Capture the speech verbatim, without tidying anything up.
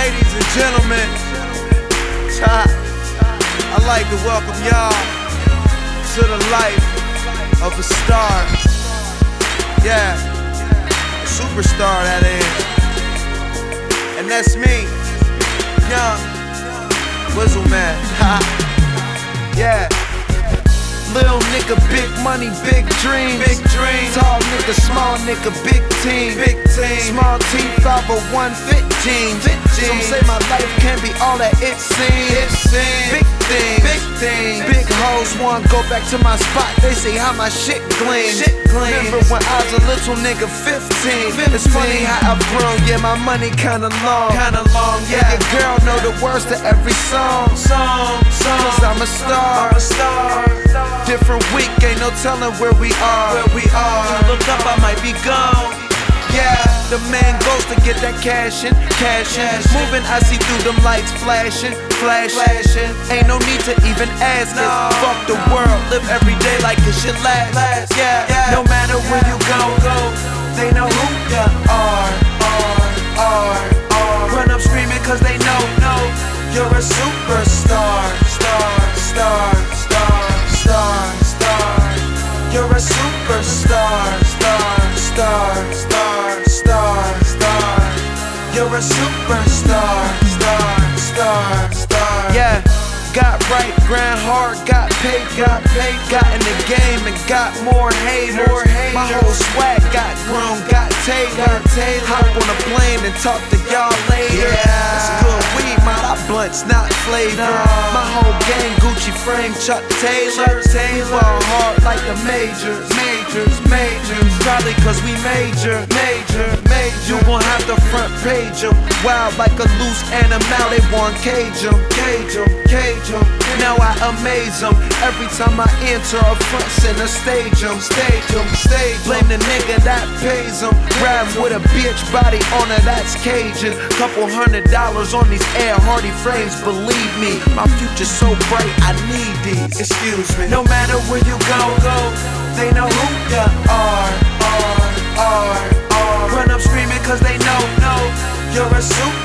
Ladies and gentlemen, I'd like to welcome y'all to the life of a star. Yeah, a superstar that is. And that's me, Young Wizzleman. Yeah. Little nigga, big money, big dreams. Big dreams. Tall nigga, small nigga, big team. Big team. Small T, five oh one, fifteen. Some say my life can't be all that it seems. It seems. Big things. Big things. Big hoes wanna go back to my spot. They say how my shit gleams. Shit gleams. Remember when I was a little nigga, fifteen. fifteen. It's funny how I've grown. Yeah, my money kinda long. Kinda long. Yeah, your girl know the words to every song. Song. Song. Cause I'm a star. I'm a star. Different week, ain't no telling where we are. Where we are. Look up, I might be gone. Yeah, the man goes to get that cash in, cash in. Moving, I see through them lights flashing, flashing. flashing. Ain't no need to even ask it. No. Fuck the world, live every day like it should last. last. Yeah. yeah, no matter where you go, go. They know who you are, are, are, are. Run up screaming cause they know, know. You're a superstar, star, star, star. Star, star, you're a superstar, star, star, star, star, star. You're a superstar, star, star, star. Yeah, got right, grind hard, got paid, got paid, got in the game and got more haters. More haters. My whole swag got grown, got tailored. Hop on a plane and talk to y'all later. Yeah, it's good weed, my blunts, not flavor. No. My whole gang, Gucci frame, Chuck Taylor. We ball hard like the majors, majors, majors. Probably cause we major, major, major. You won't have to front page em. Wild like a loose animal, they want cage em, cage em, cage em. Now I amaze em. Every time I enter a front center, stage em, stage em, stage em. Blame the nigga that pays em. Riding with a bitch body on her, that's Cajun. Couple hundred dollars on these Air Hardy frames, believe me, my future's so bright, I need these. Excuse me. No matter where you go, go, they know who you are, are, are, are. Run up screaming cause they know, know. You're a super